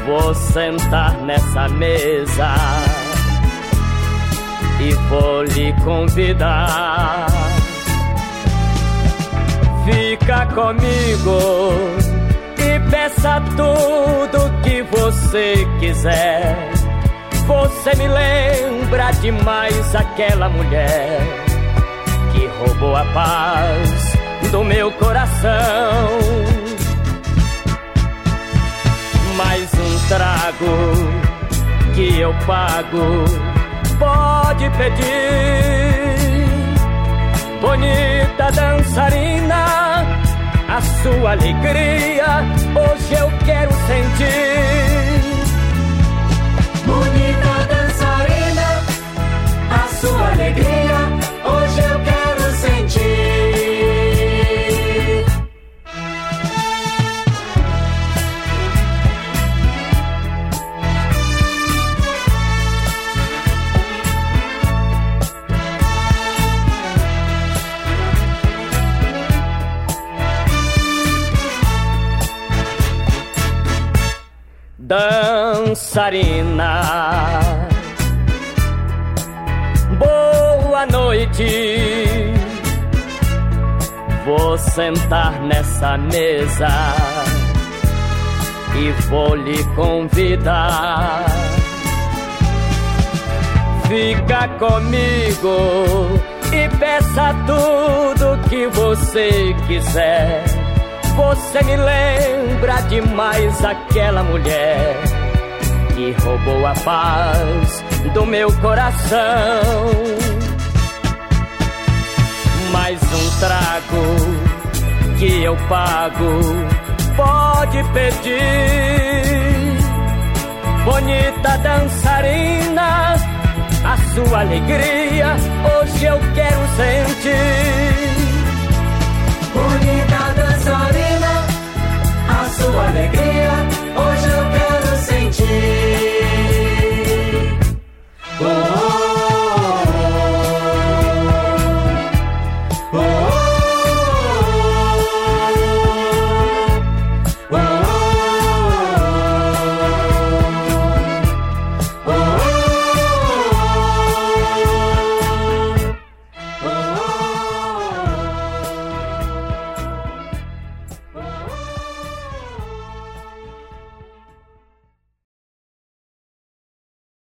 Vou sentar nessa mesa e vou lhe convidar. Fica comigo e peça tudo que você quiser. Você me lembra demais aquela mulher que roubou a paz do meu coração. Mais um trago que eu pago, pode pedir. Bonita dançarina, a sua alegria hoje eu quero sentir. Bonita dançarina, a sua alegria hoje eu quero sentir. Dançarina, boa noite. Vou sentar nessa mesa e vou lhe convidar. Fica comigo e peça tudo que você quiser. Você me lembra demais aquela mulher que roubou a paz do meu coração. Mais um trago que eu pago, pode pedir. Bonita dançarina, a sua alegria hoje eu quero sentir. Bonita dançarina,